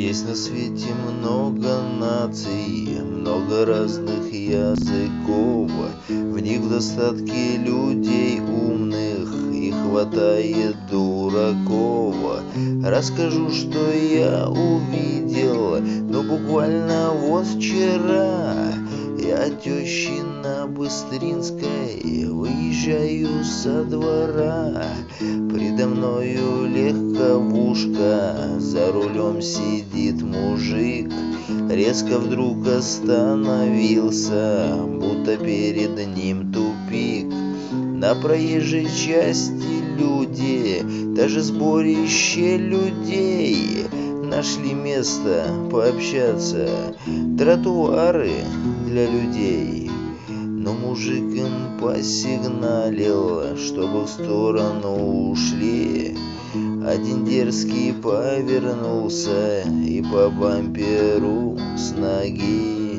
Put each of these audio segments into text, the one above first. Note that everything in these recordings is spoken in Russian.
Есть на свете много наций, много разных языков. В них в достатке людей умных и хватает дураков. Расскажу, что я увидел, но буквально вот вчера. Я от тещи на Быстринской выезжаю со двора. Предо мною легковушка, за рулем сидит мужик. Резко вдруг остановился, будто перед ним тупик. На проезжей части люди, даже сборище людей, нашли место пообщаться, тротуары для людей. Но мужик им посигналил, чтобы в сторону ушли. Один дерзкий повернулся и по бамперу с ноги.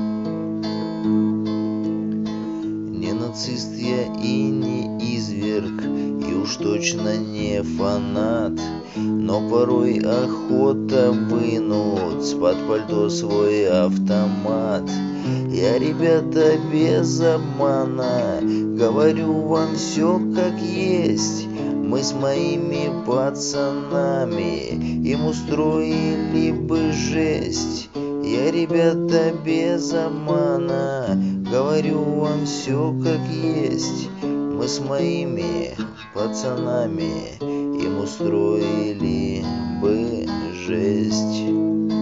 Не нацист я и не изверг, и уж точно не фанат, но порой охота вынуть с-под пальто свой автомат. Я, ребята, без обмана говорю вам все как есть. Мы с моими пацанами им устроили бы жесть. Я, ребята, без обмана говорю вам все как есть. Мы с моими пацанами им устроили бы жесть.